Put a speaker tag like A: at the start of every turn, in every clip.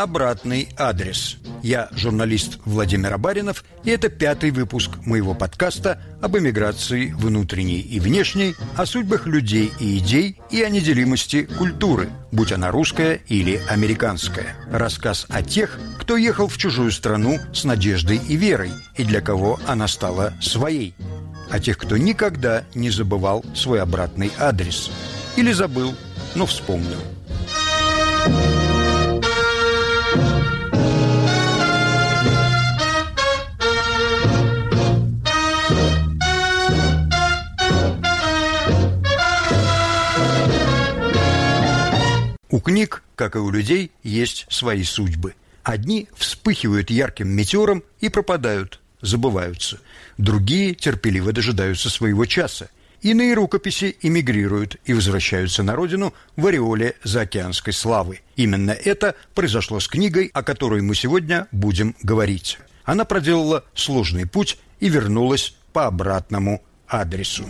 A: «Обратный адрес». Я журналист Владимир Абаринов, и это 5-й выпуск моего подкаста об эмиграции внутренней и внешней, о судьбах людей и идей и о неделимости культуры, будь она русская или американская. Рассказ о тех, кто ехал в чужую страну с надеждой и верой, и для кого она стала своей. О тех, кто никогда не забывал свой обратный адрес. Или забыл, но вспомнил. У книг, как и у людей, есть свои судьбы. Одни вспыхивают ярким метеором и пропадают, забываются. Другие терпеливо дожидаются своего часа. Иные рукописи эмигрируют и возвращаются на родину в ореоле заокеанской славы. Именно это произошло с книгой, о которой мы сегодня будем говорить. Она проделала сложный путь и вернулась по обратному адресу.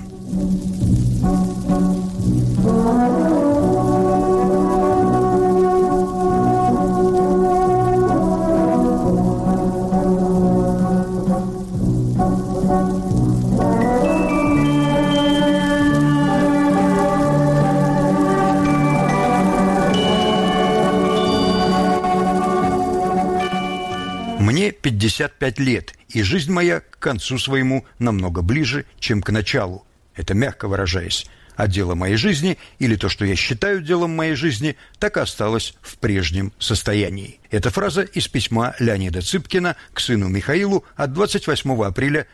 A: Мне 55 лет, и жизнь моя к концу своему намного ближе, чем к началу. Это мягко выражаясь. А дело моей жизни, или то, что я считаю делом моей жизни, так и осталось в прежнем состоянии. Эта фраза из письма Леонида Цыпкина к сыну Михаилу от 28 апреля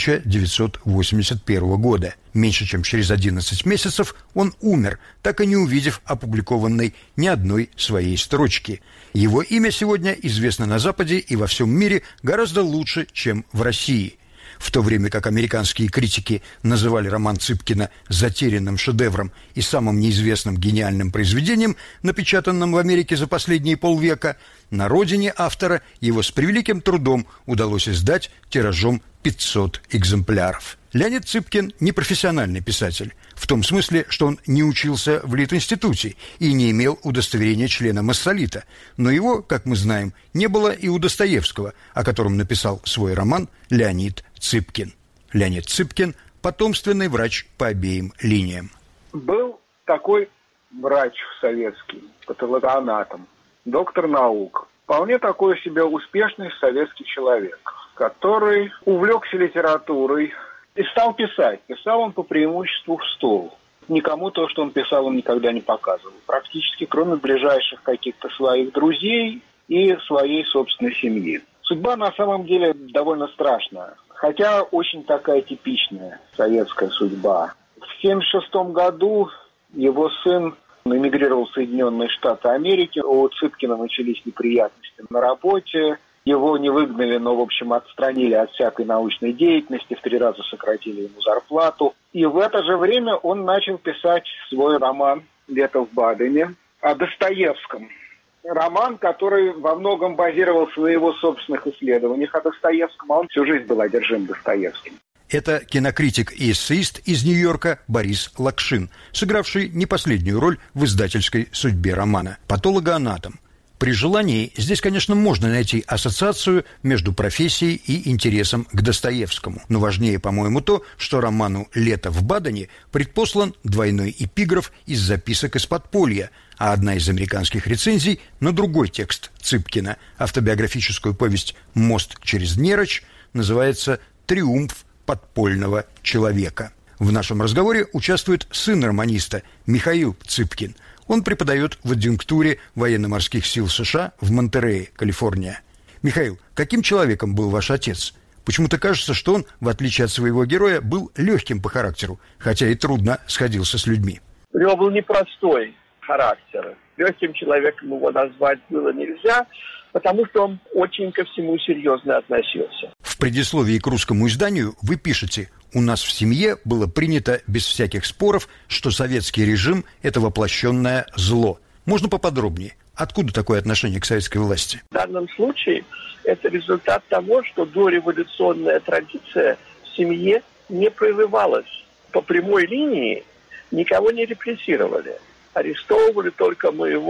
A: 1981 года. Меньше чем через 11 месяцев он умер, так и не увидев опубликованной ни одной своей строчки. Его имя сегодня известно на Западе и во всем мире гораздо лучше, чем в России. В то время как американские критики называли роман Цыпкина затерянным шедевром и самым неизвестным гениальным произведением, напечатанным в Америке за последние полвека, на родине автора его с превеликим трудом удалось издать тиражом 500 экземпляров. Леонид Цыпкин не профессиональный писатель, в том смысле, что он не учился в Литинституте и не имел удостоверения члена Массолита, но его, как мы знаем, не было и у Достоевского, о котором написал свой роман Леонид Цыпкин. Леонид Цыпкин – потомственный врач по обеим линиям.
B: Был такой врач советский, патологоанатом, доктор наук, вполне такой себе успешный советский человек, который увлекся литературой и стал писать. Писал он по преимуществу в стол. Никому то, что он писал, он никогда не показывал. Практически, кроме ближайших каких-то своих друзей и своей собственной семьи. Судьба на самом деле довольно страшная. Хотя очень такая типичная советская судьба. В 1976 году его сын эмигрировал в Соединенные Штаты Америки. У Цыпкина начались неприятности на работе. Его не выгнали, но, в общем, отстранили от всякой научной деятельности, в 3 раза сократили ему зарплату. И в это же время он начал писать свой роман «Лето в Бадене» о Достоевском. Роман, который во многом базировался на его собственных исследованиях о Достоевском, а он всю жизнь был одержим Достоевским.
A: Это кинокритик и эссеист из Нью-Йорка Борис Лакшин, сыгравший не последнюю роль в издательской судьбе романа «Патологоанатом». При желании здесь, конечно, можно найти ассоциацию между профессией и интересом к Достоевскому. Но важнее, по-моему, то, что роману «Лето в Бадене» предпослан двойной эпиграф из записок из подполья, а одна из американских рецензий на другой текст Цыпкина, автобиографическую повесть «Мост через Нерочь», называется «Триумф подпольного человека». В нашем разговоре участвует сын романиста Михаил Цыпкин. Он преподает в адъюнктуре военно-морских сил США в Монтерее, Калифорния. Михаил, каким человеком был ваш отец? Почему-то кажется, что он, в отличие от своего героя, был легким по характеру, хотя и трудно сходился с людьми.
C: У него был непростой характер. Легким человеком его назвать было нельзя, потому что он очень ко всему серьезно относился.
A: В предисловии к русскому изданию вы пишете: «У нас в семье было принято без всяких споров, что советский режим – это воплощенное зло». Можно поподробнее? Откуда такое отношение к советской власти?
C: В данном случае это результат того, что дореволюционная традиция в семье не прерывалась. По прямой линии никого не репрессировали. Арестовывали только моего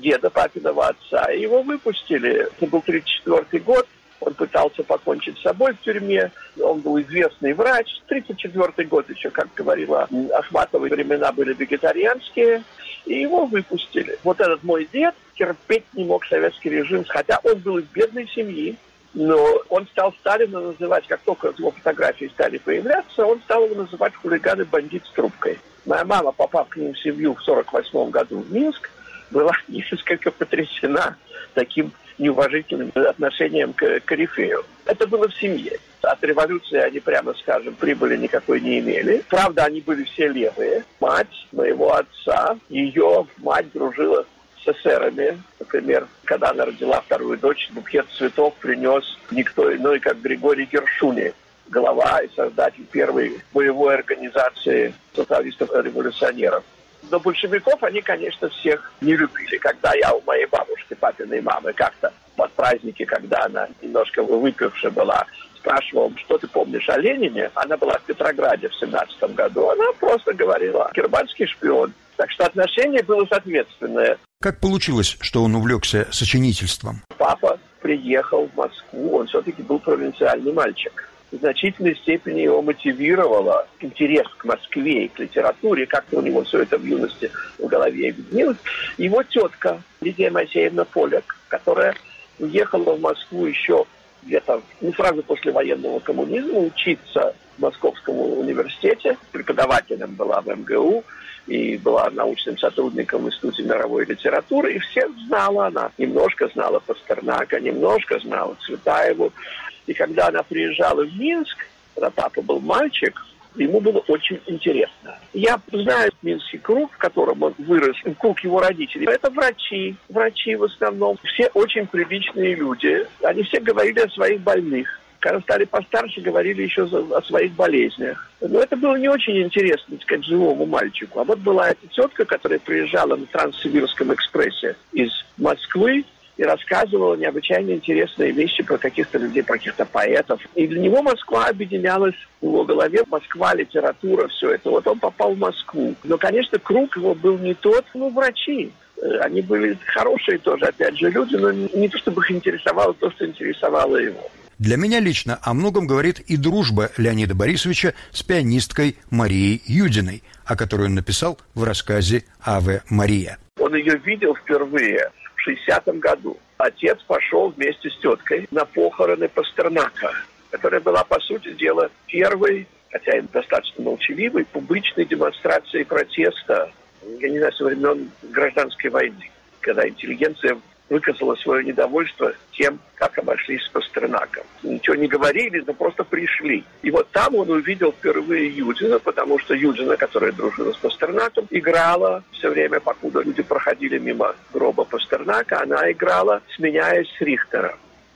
C: деда, папиного отца, и его выпустили. Это был 1934 год. Он пытался покончить с собой в тюрьме. Он был известный врач. 1934 год еще, как говорила Ахматова, времена были вегетарианские. И его выпустили. Вот этот мой дед терпеть не мог советский режим, хотя он был из бедной семьи. Но он стал Сталина называть, как только его фотографии стали появляться, он стал его называть хулиган и бандит с трубкой. Моя мама, попав к ним в семью в 1948 году в Минск, была несколько потрясена таким неуважительным отношением к корифею. Это было в семье. От революции они, прямо скажем, прибыли никакой не имели. Правда, они были все левые. Мать моего отца, ее мать дружила с эсерами. Например, когда она родила вторую дочь, букет цветов принес никто иной, как Григорий Гершуни, глава и создатель первой боевой организации социалистов-революционеров. Но большевиков они, конечно, всех не любили. Когда я у моей бабушки, папиной мамы, как-то под праздники, когда она немножко выпившая была, спрашивал, что ты помнишь о Ленине, она была в Петрограде в 1917 году, она просто говорила «германский шпион». Так что отношение было соответственное.
A: Как получилось, что он увлекся сочинительством?
C: Папа приехал в Москву, он все-таки был провинциальный мальчик. В значительной степени его мотивировало интерес к Москве и к литературе, как-то у него все это в юности в голове объединилось. Его тетка Лидия Моисеевна Поляк, которая уехала в Москву еще где-то сразу после военного коммунизма учиться в Московском университете, преподавателем была в МГУ и была научным сотрудником в Институте мировой литературы, и всех знала она. Немножко знала Пастернака, немножко знала Цветаеву. И когда она приезжала в Минск, когда папа был мальчик, ему было очень интересно. Я знаю минский круг, в котором он вырос, круг его родителей. Это врачи в основном. Все очень приличные люди. Они все говорили о своих больных. Когда стали постарше, говорили еще о своих болезнях. Но это было не очень интересно, так сказать, живому мальчику. А вот была эта тетка, которая приезжала на Транссибирском экспрессе из Москвы, и рассказывала необычайно интересные вещи про каких-то людей, про каких-то поэтов. И для него Москва объединялась в его голове. Москва, литература, все это. Вот он попал в Москву. Но, конечно, круг его был не тот, врачи. Они были хорошие тоже, опять же, люди, но не то, чтобы их интересовало то, что интересовало его.
A: Для меня лично о многом говорит и дружба Леонида Борисовича с пианисткой Марией Юдиной, о которой он написал в рассказе «Аве Мария».
C: Он ее видел впервые в 60-м году. Отец пошел вместе с теткой на похороны Пастернака, которая была, по сути дела, первой, хотя и достаточно молчаливой, публичной демонстрацией протеста, я не знаю, со времен гражданской войны, когда интеллигенция выказала свое недовольство тем, как обошлись с Пастернаком. Ничего не говорили, но просто пришли. И вот там он увидел впервые Юдина, потому что Юдина, которая дружила с Пастернаком, играла все время, покуда люди проходили мимо гроба Пастернака, она играла, сменяясь с Рихтером.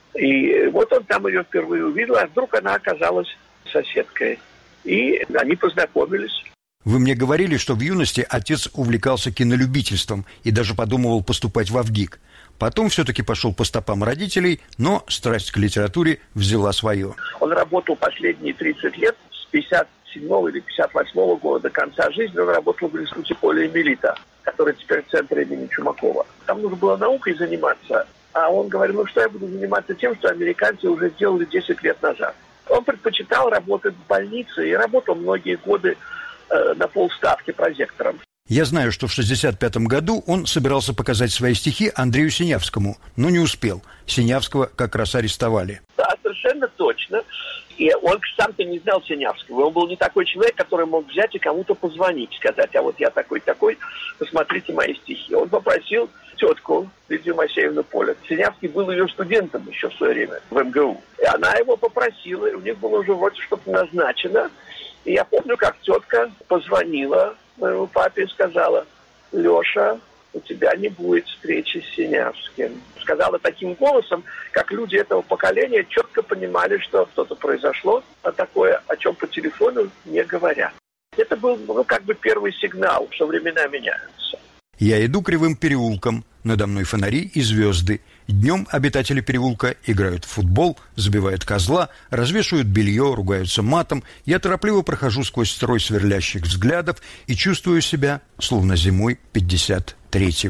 C: И вот он там ее впервые увидел, а вдруг она оказалась соседкой. И они познакомились.
A: Вы мне говорили, что в юности отец увлекался кинолюбительством и даже подумывал поступать в ВГИК. Потом все-таки пошел по стопам родителей, но страсть к литературе взяла свое.
C: Он работал последние 30 лет, с 57 или 58 года до конца жизни он работал в Институте Поля и Мелита, который теперь в центре имени Чумакова. Там нужно было наукой заниматься, а он говорил, что я буду заниматься тем, что американцы уже сделали 10 лет назад. Он предпочитал работать в больнице и работал многие годы на полставки прозектором.
A: Я знаю, что в 1965 году он собирался показать свои стихи Андрею Синявскому, но не успел. Синявского как раз арестовали.
C: Да, совершенно точно. И он сам-то не знал Синявского. Он был не такой человек, который мог взять и кому-то позвонить, сказать, а вот я такой-такой, посмотрите мои стихи. Он попросил тетку Лидию Моисеевну Поляк. Синявский был ее студентом еще в свое время в МГУ. И она его попросила, и у них было уже вроде что-то назначено. И я помню, как тетка позвонила моему папе и сказала: «Леша, у тебя не будет встречи с Синявским». Сказала таким голосом, как люди этого поколения четко понимали, что что-то произошло, а такое, о чем по телефону не говорят. Это был, первый сигнал, что времена меняются.
A: Я иду кривым переулком, надо мной фонари и звезды. Днем обитатели переулка играют в футбол, забивают козла, развешивают белье, ругаются матом. Я торопливо прохожу сквозь строй сверлящих взглядов и чувствую себя, словно зимой 53-го.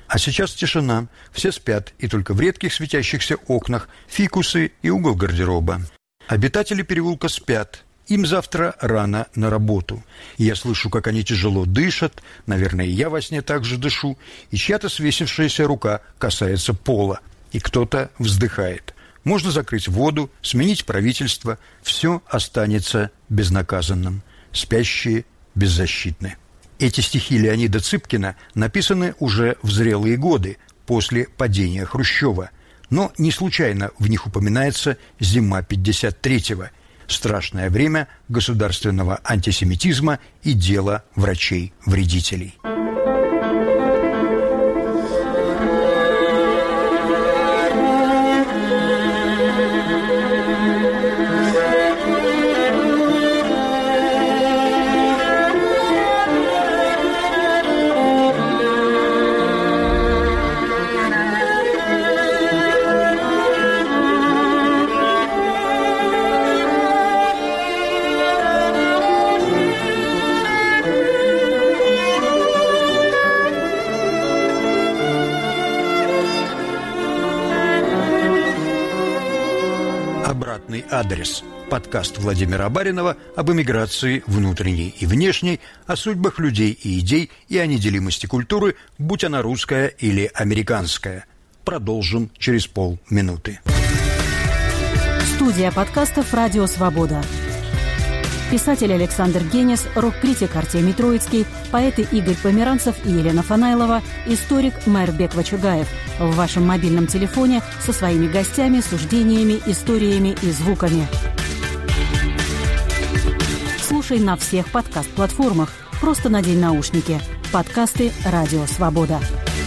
A: А сейчас тишина, все спят, и только в редких светящихся окнах фикусы и угол гардероба. Обитатели переулка спят. Им завтра рано на работу. Я слышу, как они тяжело дышат, наверное, и я во сне также дышу, и чья-то свесившаяся рука касается пола, и кто-то вздыхает. Можно закрыть воду, сменить правительство, все останется безнаказанным. Спящие беззащитны. Эти стихи Леонида Цыпкина написаны уже в зрелые годы, после падения Хрущева. Но не случайно в них упоминается зима 53-го, страшное время государственного антисемитизма и дело врачей-вредителей. Обратный адрес. Подкаст Владимира Баринова об эмиграции внутренней и внешней, о судьбах людей и идей и о неделимости культуры, будь она русская или американская. Продолжим через полминуты.
D: Студия подкастов «Радио Свобода». Писатель Александр Генис, рок-критик Артемий Троицкий, поэты Игорь Померанцев и Елена Фанайлова, историк Майрбек Вачугаев. В вашем мобильном телефоне со своими гостями, суждениями, историями и звуками. Слушай на всех подкаст-платформах. Просто надень наушники. Подкасты «Радио Свобода».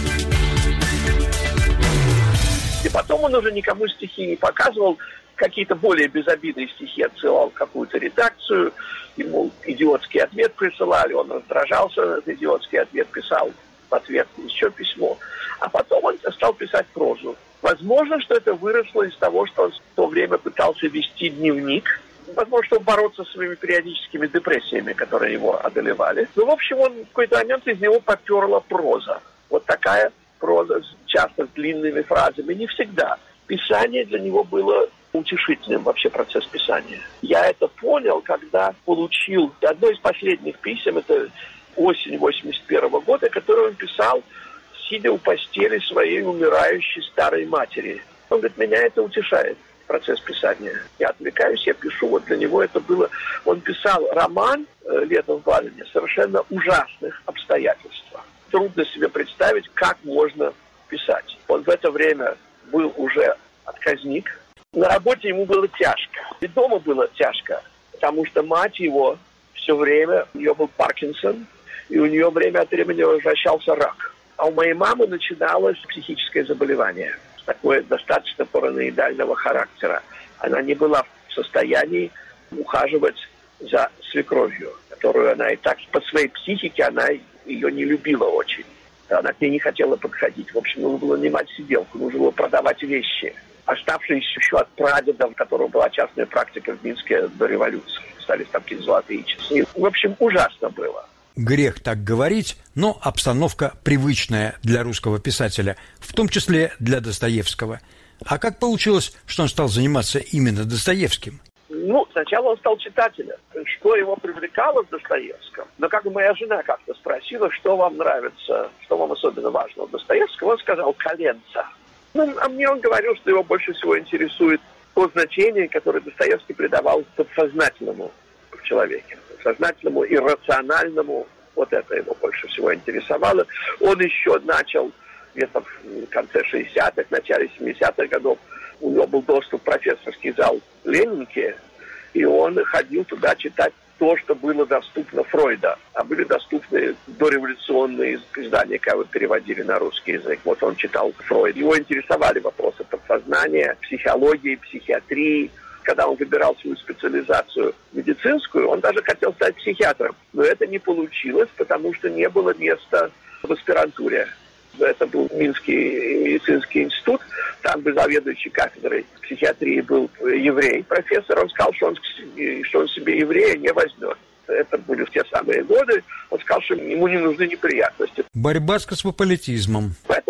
C: И потом он уже никому стихи не показывал. Какие-то более безобидные стихи отсылал в какую-то редакцию, ему идиотский ответ присылали, он раздражался на этот идиотский ответ, писал в ответ еще письмо. А потом он стал писать прозу. Возможно, что это выросло из того, что он в то время пытался вести дневник, возможно, чтобы бороться с своими периодическими депрессиями, которые его одолевали. Но, в общем, он в какой-то момент из него поперла проза. Вот такая проза, часто с длинными фразами, не всегда. Писание для него было утешительным, вообще процесс писания. Я это понял, когда получил одно из последних писем, это осень 81 года, которое он писал, сидя у постели своей умирающей старой матери. Он говорит, меня это утешает, процесс писания. Я отвлекаюсь, я пишу, вот для него это было... Он писал роман «Лето в Бадене» в совершенно ужасных обстоятельствах. Трудно себе представить, как можно писать. Он в это время был уже отказник. На работе ему было тяжко. И дома было тяжко, потому что мать его все время, у нее был Паркинсон, и у нее время от времени возвращался рак. А у моей мамы начиналось психическое заболевание, такое достаточно параноидального характера. Она не была в состоянии ухаживать за свекровью, которую она и так по своей психике, она ее не любила очень. Она к ней не хотела подходить. В общем, нужно было нанимать сиделку, нужно было продавать вещи, оставшиеся еще от прадеда, у которого была частная практика в Минске до революции. Остались там какие-то золотые часы. В общем, ужасно было.
A: Грех так говорить, но обстановка привычная для русского писателя, в том числе для Достоевского. А как получилось, что он стал заниматься именно Достоевским?
C: Сначала он стал читателем. Что его привлекало в Достоевском? Но как моя жена как-то спросила, что вам нравится, что вам особенно важно в Достоевском, он сказал «коленца». А мне он говорил, что его больше всего интересует то значение, которое Достоевский придавал подсознательному в человеке. Сознательному и рациональному. Вот это его больше всего интересовало. Он еще начал где-то в конце 60-х, начале 70-х годов. У него был доступ в профессорский зал Ленинки, и он ходил туда читать то, что было доступно Фройда. А были доступны дореволюционные издания, которые переводили на русский язык. Вот он читал Фройд. Его интересовали вопросы подсознания, психологии, психиатрии. Когда он выбирал свою специализацию медицинскую, он даже хотел стать психиатром. Но это не получилось, потому что не было места в аспирантуре. Это был Минский медицинский институт. Там был заведующий кафедрой психиатрии был еврей, профессор. Он сказал, что он себе еврея не возьмет. Это были в те самые годы. Он сказал, что ему не нужны неприятности.
A: Борьба с космополитизмом.
C: Поэтому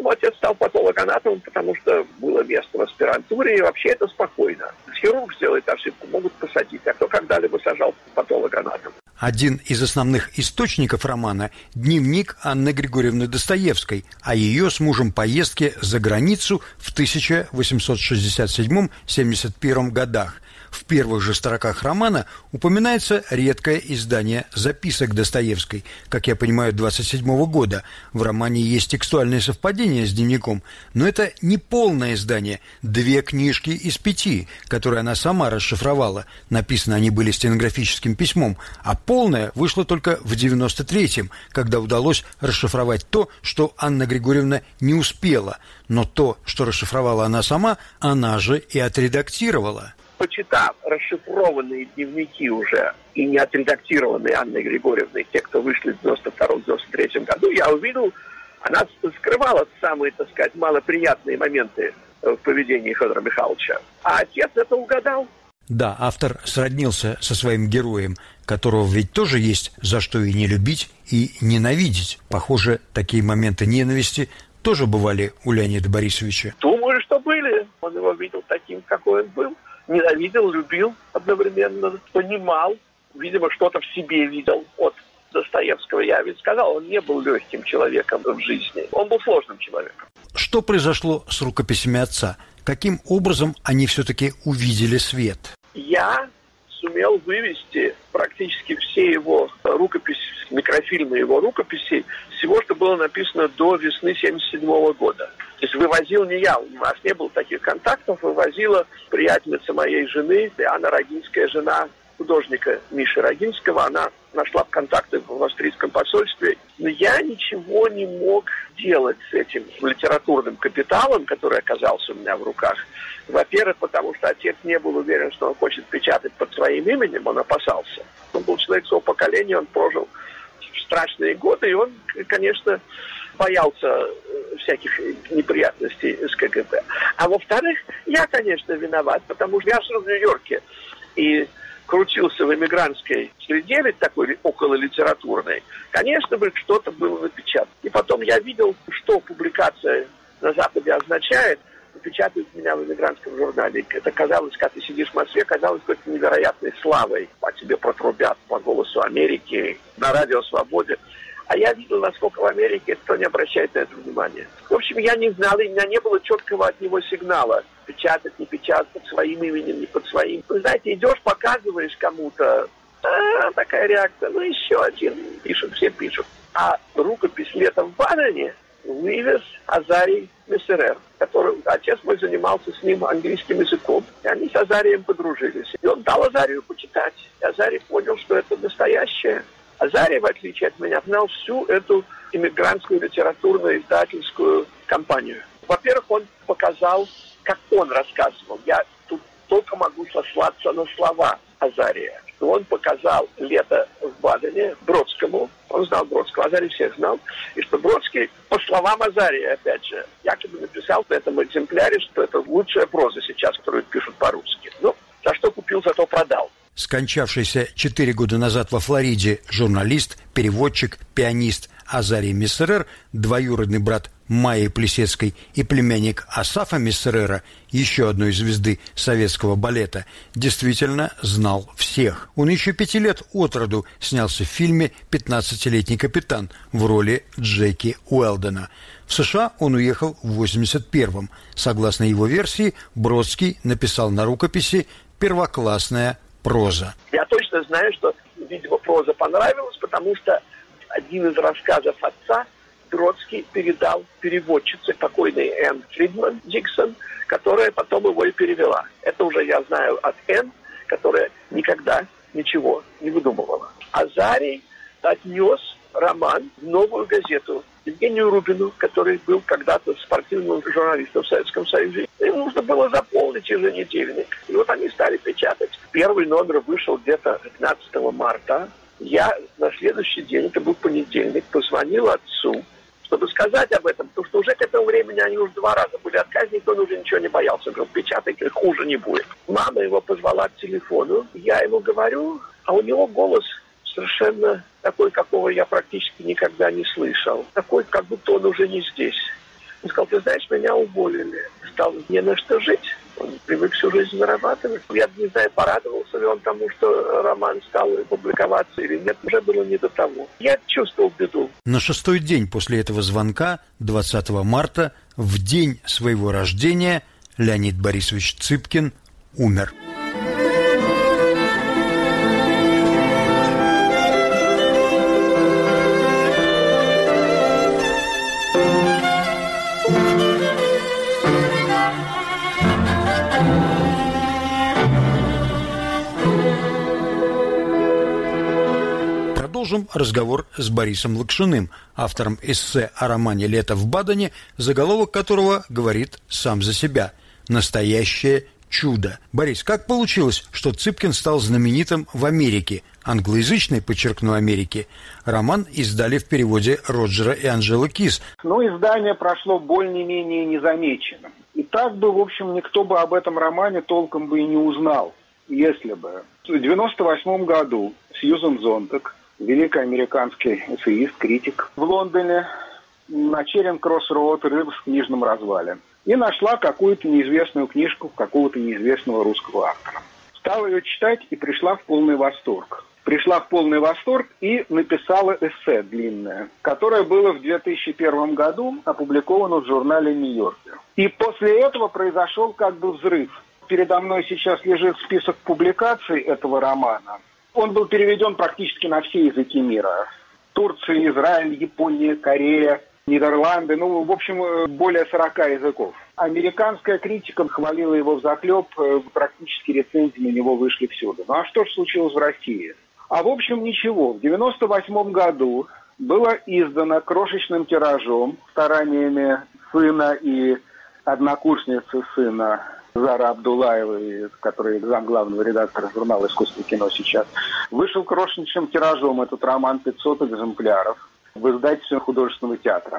C: Поэтому отец стал патологоанатомом, потому что было место в аспирантуре, и вообще это спокойно. Хирург сделает ошибку, могут посадить, а кто когда-либо сажал патологоанатом.
A: Один из основных источников романа – дневник Анны Григорьевны Достоевской о ее с мужем поездке за границу в 1867-71 годах. В первых же строках романа упоминается редкое издание записок Достоевской, как я понимаю, 27-го года. В романе есть текстуальные совпадения с дневником, но это не полное издание, 2 книжки из 5, которые она сама расшифровала. Написаны они были стенографическим письмом, а полное вышло только в 93-м, когда удалось расшифровать то, что Анна Григорьевна не успела. Но то, что расшифровала она сама, она же и отредактировала.
C: Почитав расшифрованные дневники уже и не отредактированные Анной Григорьевной, те, кто вышли в 92-93 году, я увидел, она скрывала самые, так сказать, малоприятные моменты в поведении Федора Михайловича. А отец это угадал.
A: Да, автор сроднился со своим героем, которого ведь тоже есть за что и не любить, и ненавидеть. Похоже, такие моменты ненависти тоже бывали у Леонида Борисовича.
C: Думаю, что были. Он его видел таким, какой он был. Ненавидел, любил одновременно, понимал, видимо, что-то в себе видел от Достоевского. Я ведь сказал, он не был легким человеком в жизни. Он был сложным человеком.
A: Что произошло с рукописями отца? Каким образом они все-таки увидели свет?
C: Я сумел вывести практически все его рукописи, микрофильмы его рукописей, всего, что было написано до весны 1977 года. То есть вывозил не я, у нас не было таких контактов, вывозила приятельница моей жены, Анна Рогинская, жена художника Миши Рогинского. Она нашла контакты в австрийском посольстве. Но я ничего не мог делать с этим литературным капиталом, который оказался у меня в руках. Во-первых, потому что отец не был уверен, что он хочет печатать под своим именем, он опасался. Он был человек своего поколения, он прожил страшные годы, и он, конечно, боялся всяких неприятностей с КГБ. А во-вторых, я, конечно, виноват, потому что я жил в Нью-Йорке и крутился в эмигрантской среде, ведь такой окололитературной. Конечно бы что-то было напечатано. И потом я видел, что публикация на Западе означает. Печатают меня в эмигрантском журнале. Это казалось, когда ты сидишь в Москве, казалось какой-то невероятной славой. О тебе протрубят по голосу Америки, на радио «Свободе». А я видел, насколько в Америке никто не обращает на это внимания. В общем, я не знал, и у меня не было четкого от него сигнала. Печатать, не печатать, под своим именем, не под своим. Вы знаете, идешь, показываешь кому-то, такая реакция, ну еще один, пишут, все пишут. А рукопись «Летом в Бадене» вывез Азарий Мессерер, который отец мой занимался с ним английским языком, и они с Азарием подружились. И он дал Азарию почитать. И Азарий понял, что это настоящее. Азарий, в отличие от меня, знал всю эту иммигрантскую литературную издательскую компанию. Во-первых, он показал, как он рассказывал. Я тут только могу сослаться на слова Азария. Он показал «Лето в Бадене» Бродскому. Он знал Бродского, Азарий всех знал. И что Бродский, по словам Азария, опять же, якобы написал в этом экземпляре, что это лучшая проза сейчас, которую пишут по-русски. Ну, за что купил, зато продал.
A: Скончавшийся 4 года назад во Флориде журналист, переводчик, пианист Азарий Мессерер, двоюродный брат Майи Плисецкой и племянник Асафа Мессерера, еще одной звезды советского балета, действительно знал всех. Он еще 5 лет от роду снялся в фильме «15-летний капитан» в роли Джеки Уэлдена. В США он уехал в 81-м. Согласно его версии, Бродский написал на рукописи «Первоклассная проза».
C: Я точно знаю, что, видимо, проза понравилась, потому что один из рассказов отца Бродский передал переводчице, покойной Энн Фридман Диксон, которая потом его и перевела. Это уже я знаю от Энн, которая никогда ничего не выдумывала. Азарий отнес роман в «Новую газету» Евгению Рубину, который был когда-то спортивным журналистом в Советском Союзе. Им нужно было заполнить еженедельник. И вот они стали печатать. Первый номер вышел где-то 15 марта. Я на следующий день, это был понедельник, позвонил отцу, чтобы сказать об этом, потому что уже к этому времени они уже 2 раза были отказники, он уже ничего не боялся. Говорил, печатайте, хуже не будет. Мама его позвала к телефону, я ему говорю, а у него голос совершенно такой, какого я практически никогда не слышал. Такой, как будто он уже не здесь. Он сказал: ты знаешь, меня уволили. Стал не на что жить. Он привык всю жизнь зарабатывать. Я не знаю, порадовался ли он тому, что роман стал публиковаться или нет. Уже было не до того. Я чувствовал беду.
A: На 6-й день после этого звонка, 20 марта, в день своего рождения, Леонид Борисович Цыпкин умер. Продолжим разговор с Борисом Лакшиным, автором эссе о романе «Лето в Бадене», заголовок которого говорит сам за себя «Настоящее чудо». Борис, как получилось, что Цыпкин стал знаменитым в Америке, англоязычной, подчеркну, Америке? Роман издали в переводе Роджера и Анжелы Кис.
B: Издание прошло более-менее незамеченным. И так бы, в общем, никто бы об этом романе толком бы и не узнал, если бы. В 1998 году Сьюзен Зонтаг, великий американский эссеист, критик, в Лондоне на Черинг-Кросс-Роуд рылась в книжном развале и нашла какую-то неизвестную книжку какого-то неизвестного русского автора. Стала ее читать и пришла в полный восторг. И написала эссе длинное, которое было в 2001 году опубликовано в журнале «Нью-Йоркер». И после этого произошел как бы взрыв. Передо мной сейчас лежит список публикаций этого романа. Он был переведен практически на все языки мира. Турция, Израиль, Япония, Корея, Нидерланды. В общем, более 40 языков. Американская критика хвалила его взахлеб. Практически рецензии на него вышли всюду. А что же случилось в России? В общем, ничего. В 1998 году было издано крошечным тиражом стараниями сына и однокурсницы сына Зары Абдуллаевой, который замглавного редактора журнала «Искусство и кино» сейчас, вышел крошечным тиражом этот роман, 500 экземпляров, в издательстве художественного театра.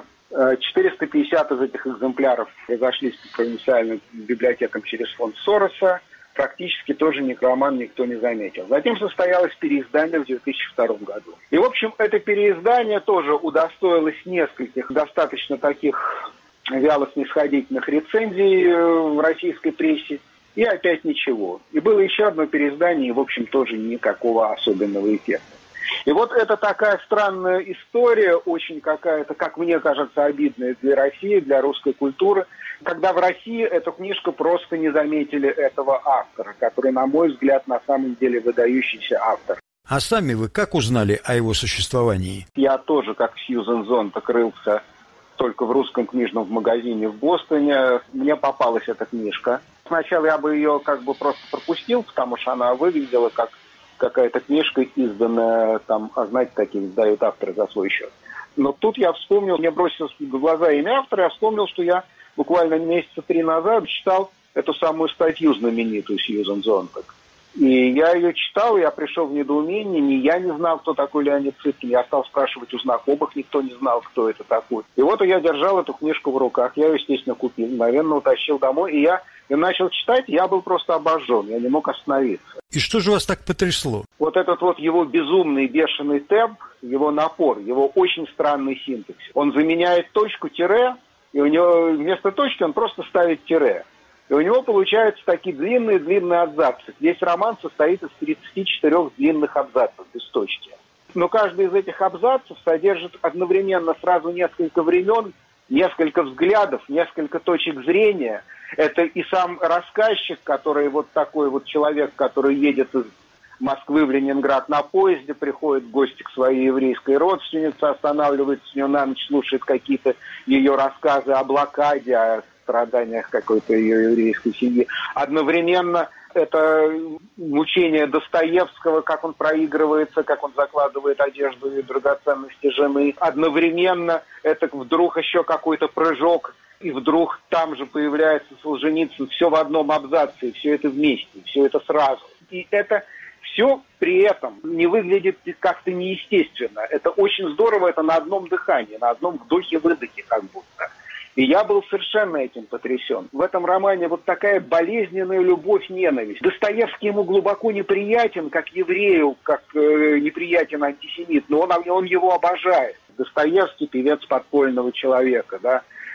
B: 450 из этих экземпляров разошлись по провинциальным библиотекам через фонд Сороса. Практически тоже роман никто не заметил. Затем состоялось переиздание в 2002 году. И, в общем, это переиздание тоже удостоилось нескольких достаточно таких вяло снисходительных рецензий в российской прессе, и опять ничего. И было еще одно переиздание, и, в общем, тоже никакого особенного эффекта. И вот это такая странная история, очень какая-то, как мне кажется, обидная для России, для русской культуры, когда в России эту книжку просто не заметили этого автора, который, на мой взгляд, на самом деле выдающийся автор.
A: А сами вы как узнали о его существовании?
B: Я тоже, как Сьюзен Зонтаг, рылся только в русском книжном магазине в Бостоне. Мне попалась эта книжка. Сначала я бы ее как бы просто пропустил, потому что она выглядела как какая-то книжка, изданная там, знаете, такие издают авторы за свой счет. Но тут я вспомнил, мне бросилось в глаза имя автора, я вспомнил, что я буквально месяца 3 назад читал эту самую статью знаменитую Сьюзен Зонтаг. И я ее читал, я пришел в недоумение, ни я не знал, кто такой Леонид Цыпкин, я стал спрашивать у знакомых, никто не знал, кто это такой. И вот я держал эту книжку в руках, я ее, естественно, купил, мгновенно утащил домой, и я начал читать, я был просто обожжен, я не мог остановиться.
A: И что же вас так потрясло?
B: Вот этот вот его безумный, бешеный темп, его напор, его очень странный синтаксис. Он заменяет точку тире, и у него вместо точки он просто ставит тире. И у него получаются такие длинные абзацы. Весь роман состоит из 34 длинных абзацев без точки. Но каждый из этих абзацев содержит одновременно сразу несколько времен, несколько взглядов, несколько точек зрения. Это и сам рассказчик, который вот такой вот человек, который едет из Москвы в Ленинград на поезде, приходит в гости к своей еврейской родственнице, останавливается с нее на ночь, слушает какие-то ее рассказы о блокаде, о страданиях какой-то ее еврейской семьи. Одновременно это мучение Достоевского, как он проигрывается, как он закладывает одежду и драгоценности жены. Одновременно это вдруг еще какой-то прыжок, и вдруг там же появляется Солженицын, все в одном абзаце, все это вместе, все это сразу. И это все при этом не выглядит как-то неестественно. Это очень здорово, это на одном дыхании, на одном вдохе-выдохе как будто. И я был совершенно этим потрясен. В этом романе вот такая болезненная любовь-ненависть. Достоевский ему глубоко неприятен, как еврею, как неприятен антисемит, но он его обожает. Достоевский — певец подпольного человека, да.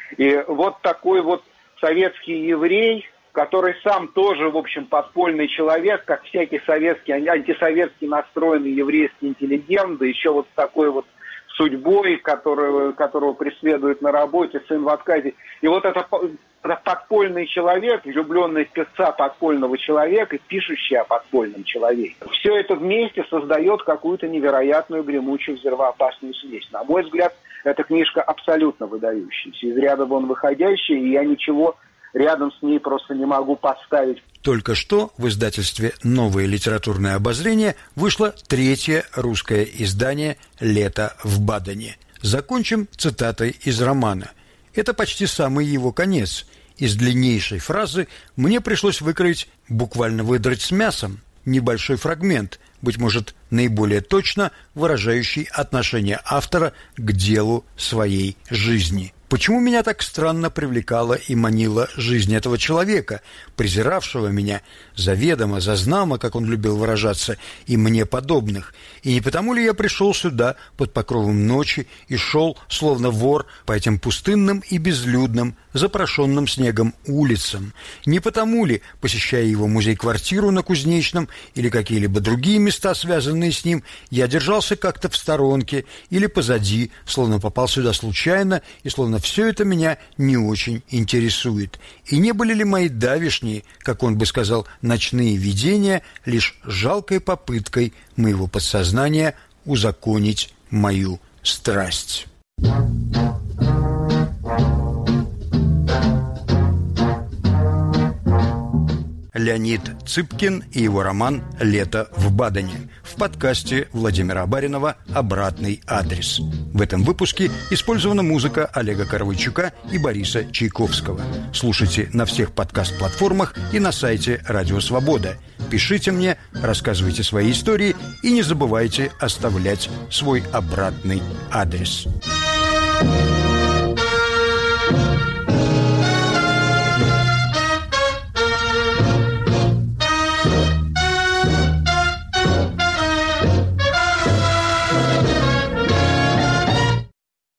B: И вот такой вот советский еврей, который сам тоже, в общем, подпольный человек, как всякий советский, антисоветский настроенный еврейский интеллигент, да еще вот с такой вот судьбой, которого преследует на работе, сын в отказе. И вот это подпольный человек, влюбленный в певца подпольного человека, пишущий о подпольном человеке. Все это вместе создает какую-то невероятную, гремучую, взрывоопасную смесь. На мой взгляд, эта книжка абсолютно выдающаяся, из ряда вон выходящая, и я ничего рядом с ней просто не могу поставить.
A: Только что в издательстве «Новое литературное обозрение» вышло 3-е русское издание «Лето в Бадене». Закончим цитатой из романа. Это почти самый его конец. Из длиннейшей фразы мне пришлось выкроить, буквально выдрать с мясом, небольшой фрагмент, быть может, наиболее точно выражающий отношение автора к делу своей жизни. Почему меня так странно привлекала и манила жизнь этого человека, презиравшего меня заведомо, зазнамо, как он любил выражаться, и мне подобных? И не потому ли я пришел сюда под покровом ночи и шел, словно вор, по этим пустынным и безлюдным, запорошенным снегом улицам? Не потому ли, посещая его музей-квартиру на Кузнечном или какие-либо другие места, связанные с ним, я держался как-то в сторонке или позади, словно попал сюда случайно и словно все это меня не очень интересует? И не были ли мои давешние, как он бы сказал, ночные видения лишь жалкой попыткой моего подсознания узаконить мою страсть? Леонид Цыпкин и его роман «Лето в Бадене» в подкасте Владимира Баринова «Обратный адрес». В этом выпуске использована музыка Олега Коровойчука и Бориса Чайковского. Слушайте на всех подкаст-платформах и на сайте «Радио Свобода». Пишите мне, рассказывайте свои истории и не забывайте оставлять свой обратный адрес.